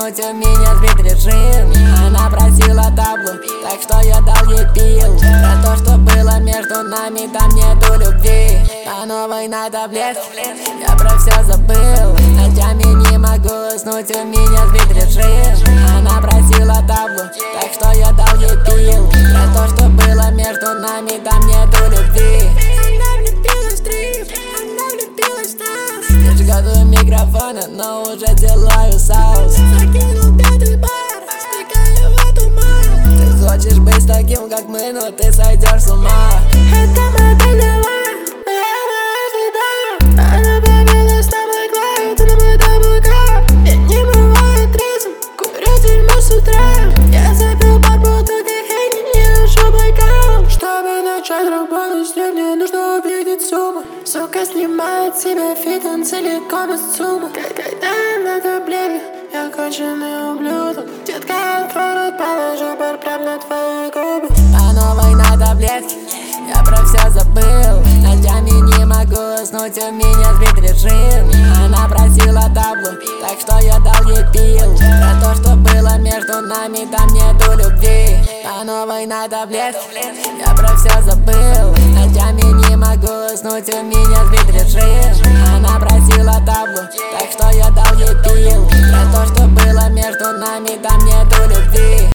уснуть, у меня сбит режим. Она просила таблу, так что я дал ей пил. Про то, что было между нами, там нету любви. По новой на таблетке, я про все забыл. Ночами не могу уснуть, у меня сбит режим. Она просила таблу, так что я дал ей пил. Про то, что было между нами, там нету любви. Она влюбилась в трип, она влюбилась в нас. Я ж готовлю микрофоны, но уже делаю соус. Закинул пятый бар, стекаю в туман. Ты хочешь быть таким, как мы, но ты сойдешь с ума. Это моя поняла, я ожидаю. Она повела с тобой клавит на мой даблкап. Я не бываю трезвым, курю дерьмо с утра. Я запил бар бутылкой Хенни, не ношу бокал. Чтобы начать работать с ней, мне нужно увидеть сумму. Сука снимает с себя фит, он целиком из суммы. Когда на таблетке, я конченый ублюдок. Детка, открой рот, положу бар прям на твои губы. По новой на таблетке, я про все забыл. Ночами не могу уснуть, у меня сбит режим. Она просила таблу, так что я дал ей пил. Про то, что было между нами, там нету любви. По новой на таблетке, я про все забыл. Ночами не могу уснуть, у меня сбит режим. Она просила таблу, так что я дал ей пил. Про то, что было между нами, там нету любви.